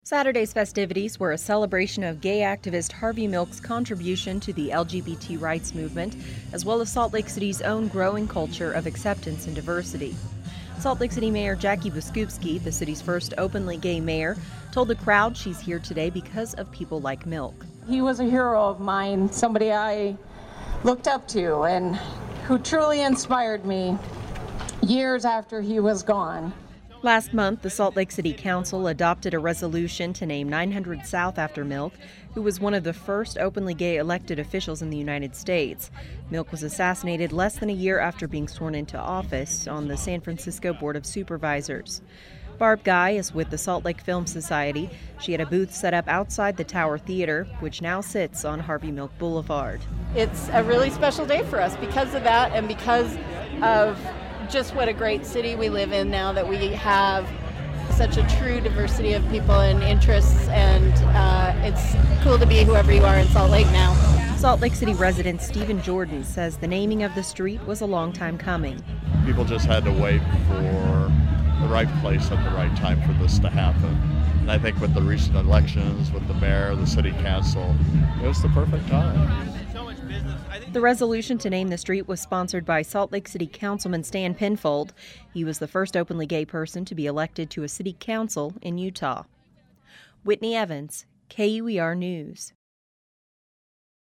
Saturday's festivities were a celebration of gay activist Harvey Milk's contribution to the LGBT rights movement, as well as Salt Lake City's own growing culture of acceptance and diversity. Salt Lake City Mayor Jackie Biskupski, the city's first openly gay mayor, told the crowd she's here today because of people like Milk. He was a hero of mine, somebody I looked up to and who truly inspired me years after he was gone. Last month, the Salt Lake City Council adopted a resolution to name 900 South after Milk, who was one of the first openly gay elected officials in the United States. Milk was assassinated less than a year after being sworn into office on the San Francisco Board of Supervisors. Barb Guy is with the Salt Lake Film Society. She had a booth set up outside the Tower Theater, which now sits on Harvey Milk Boulevard. It's a really special day for us because of that and because of just what a great city we live in now that we have such a true diversity of people and interests, and it's cool to be whoever you are in Salt Lake now. Salt Lake City resident Stephen Jordan says the naming of the street was a long time coming. People just had to wait for the right place at the right time for this to happen. And I think with the recent elections, with the mayor, the city council, it was the perfect time. The resolution to name the street was sponsored by Salt Lake City Councilman Stan Penfold. He was the first openly gay person to be elected to a city council in Utah. Whitney Evans, KUER News.